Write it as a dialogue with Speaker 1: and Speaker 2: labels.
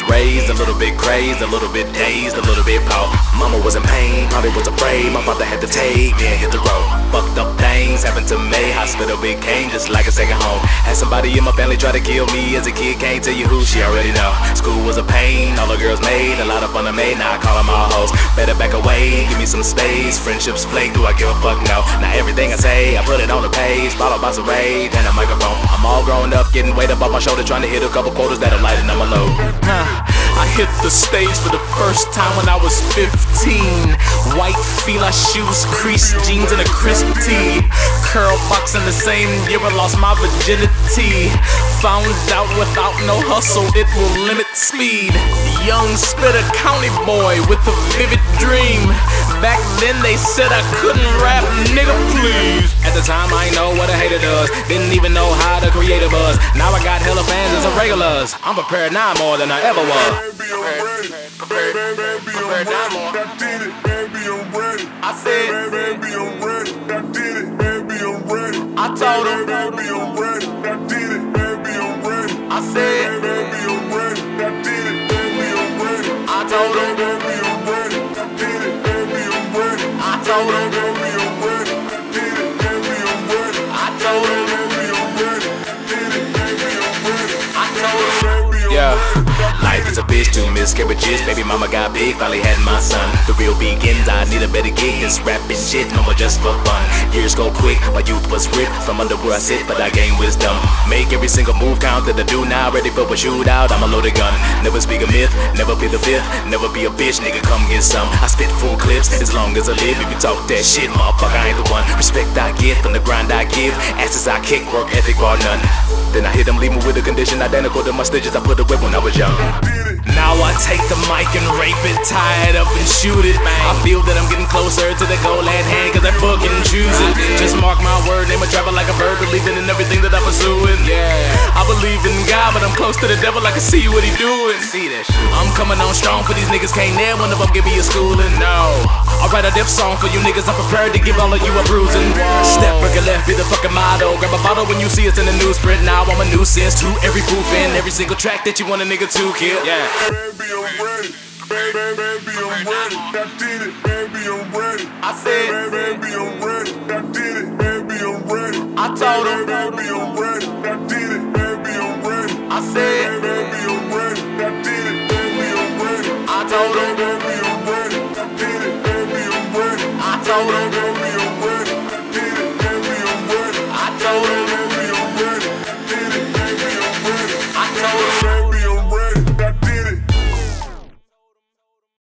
Speaker 1: raised, a little bit crazed, a little bit dazed, a little bit pop. Mama was in pain, probably was afraid. My father had to take me and hit the road. Fucked up things happened to me. Hospital became just like a second home. Had somebody in my family try to kill me as a kid. Can't tell you who, she already know. School was a pain, all the girls made a lot of fun of me. Now I call them all hoes. Better back away, give me some space. Friendships flake, do I give a fuck? No. Now everything I say, I put it on the page. Followed by some rage and a microphone. I'm all grown up, getting weight up off my shoulder, trying to hit a couple quotas that'll lighten up my load. I hit the stage for the first time when I was 15. White Fila shoes, creased jeans, and a crisp tee. Curl box in the same year I lost my virginity. Found out without no hustle it will limit speed. Young spitter county boy with a vivid dream. Back then they said I couldn't rap, nigga please. At the time I ain't know what a hater does. Didn't even know how to create a buzz. Now I got hella fans and some regulars. I'm prepared now more than I ever was. Prepared now more. I said, baby, I'm ready. I did it, baby, I'm ready. I told him, baby, I'm ready. I did it, baby, I'm ready. I said, baby, I'm ready. I did it, baby, I'm ready. I told him, baby, I'm ready. I did it, baby, I'm ready. I told him, baby, I'm ready. I did it, baby, I'm ready. I told him, baby, I'm ready. I did it, baby, I'm ready. I told him, baby, I'm ready. Yeah. Life is a bitch, 2 miscarriages. Baby mama got big, finally had my son. The real begins, I need a better gig. This rapping shit, no more just for fun. Years go quick, my youth was ripped from under where I sit, but I gain wisdom. Make every single move count that I do now. Ready for a shootout, I'm a loaded gun. Never speak a myth, never be the fifth. Never be a bitch, nigga, come get some. I spit full clips, as long as I live. If you talk that shit, motherfucker, I ain't the one. Respect I get from the grind I give. Asses I kick, work ethic bar none. Then I hit them, leave me with a condition identical to my stitches I put away when I was young. Now I take the mic and rape it, tie it up and shoot it. I feel that I'm getting closer to the goal at hand, cause I fucking choose it. Just mark my word, name a travel like a bird, believing in everything that I'm pursuing. Yeah, I believe in God, but I'm close to the devil, I can see what he doing. See that shit. I'm coming on strong for these niggas, can't never one of them give me a schooling. No, I'll write a diff song for you niggas, I'm prepared to give all of you a bruising. Step back and left be the fucking motto. Grab a bottle when you see us in the newsprint. Now I'm a nuisance to every proof in every single track that you want a nigga to kill. Yeah.
Speaker 2: Baby, I'm ready. Baby, I'm ready. I did it. Baby, I'm ready.
Speaker 1: I said,
Speaker 2: baby, I'm ready. I did it. Baby, I'm ready.
Speaker 1: I told him,
Speaker 2: baby, I'm ready. I did it. Baby, I'm ready.
Speaker 1: I said,
Speaker 2: baby, I'm ready. I did it. Baby, I'm ready.
Speaker 1: I told him,
Speaker 2: baby, I'm ready. I did it. Baby, I'm ready.
Speaker 1: I told him.